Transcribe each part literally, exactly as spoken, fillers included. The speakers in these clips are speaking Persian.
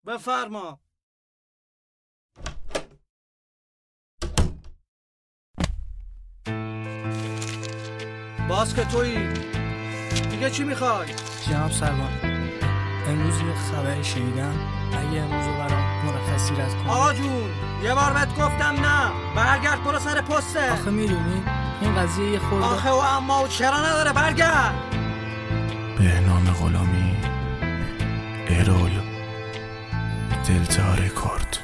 بفرما. باز که تویی دیگه چی میخوای؟ جناب سروان، امروز یه خبری شنیدم، اگه امروز رو برام مرخصی رد کنی. آقا جون یه بار بهت گفتم نه، برگرد برو سر پسته. آخه میدونی این قضیه یه خورده آخه و اما و چرا نداره، برگرد. بهنام غلامی، ارول، دلتا رکورد.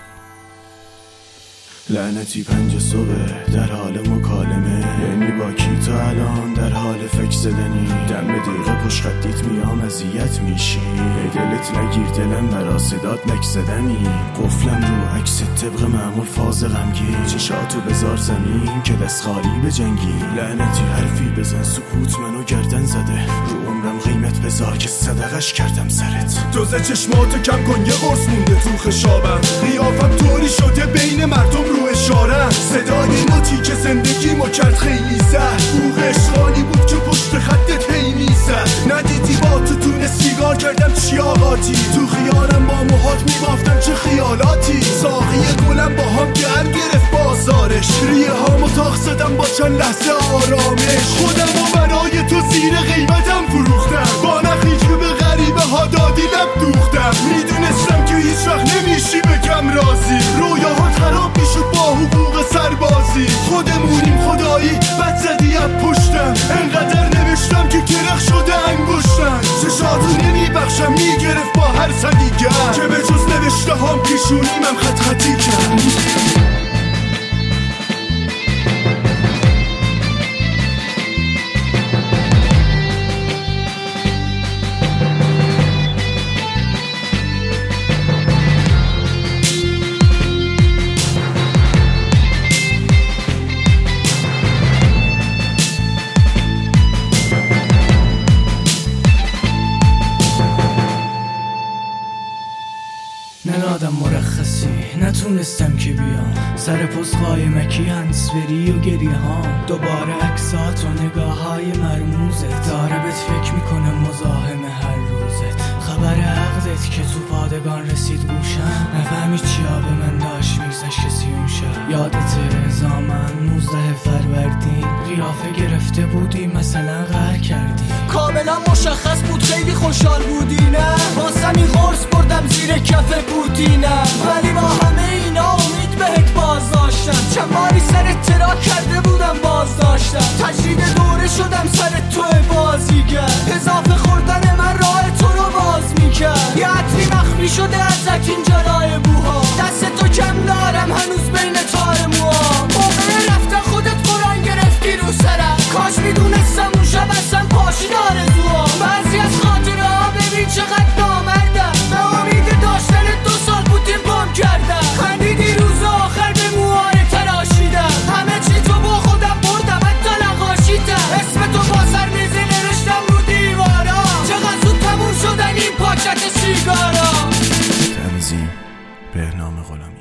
لعنتی پنج صبح در حال مکالمه، یعنی با کی تو الان در حال فکر زدنی؟ دم به دیگه پشت خطیت میام اذیت میشی، دلت نگیر دلم برا صدات نک زدنی. قفلم رو عکس طبق معمول فاز غمگین، چشاتو بذار زمین که دست خالی به جنگی. لعنتی حرفی بزن سکوت منو گردن زده، رو عمرم قیمت بذار که صدقش کردم سرت. دوزه چشماتو کم کن یه قرص مونده تو خشابم، قیافم طوری شده بین مردم رو اشاره. صدای نوتی که زندگیمو کرد خیلی زد، بوغ اشغالی بود که پشت خطت هی میزد. ندیدی با تو تونه سیگار کردم چی آقاتی، تو خیالم با موهات میبافتم چه خیالاتی. ساقی گلم با هم گر گرفت بازارش، ریه هامو تاخ زدم با چند لحظه آرامش. خودم و برای تو زیر قیمتم فروختم، با نخی که به غریبه ها دادی لب دوختم. میدونستم که هیچ وقت نمیشی بگم رازی، رویاهات خراب میشد با حقوق سربازی. خودمونیم خدایی بد زدی اب پشتم، انقدر نوشتم که کرخ شده انگشتم. چشاتو نمیبخشم میگرفت با هر سدیگر، که به جز نوشته هم پیشونیمم خط خطی کرد. ننادم مرخصی، نتونستم که بیام سر پست قایمکی هنسفری و گریه ها. دوباره عکسات و نگاه های مرموزت داره بهت فکر میکنم مزاحم هر روزت. خبر عقدت که تو پادگان رسید گوشم، نفهمی چیا به من داشت میگذشت کسی اون شب. یادت زامن نوزده فروردین، قیافه گرفته بودی مثلا غر کردی. کاملا مشخص بود خیلی خوشحال بودی نه، واسه می غرص بردم زیر کف پوتینم. ولی با همه اینا امید بهت باز داشتم، چند باری سرت ترا کرده بودم باز داشتم. تجرید دوره شدم سر تو بازیگر، اضافه خوردن من راه تو رو باز میکرد. یه عطری مخفی شده ازت این جلای بوها، دست تو کم دارم هنوز بین تار موها. موقع رفتن خودت قرآن گرفتی رو سرم، کاش میدونستم اون شب اصلا پاشی داره دوها. بعضی از خاطره ها ببین چقدر نامردم، به امید داشتن دو سال پوتین بام کردم. خندیدی روز آخر به موهای تراشیدم، همه چی تو با خودم بردم حتی نقاشیتم. اسم تو با سر میزی نوشتم رو دیوارا، چقدر زود تموم شدن این پاکت سیگارا. تنظیم بهنام غلامی.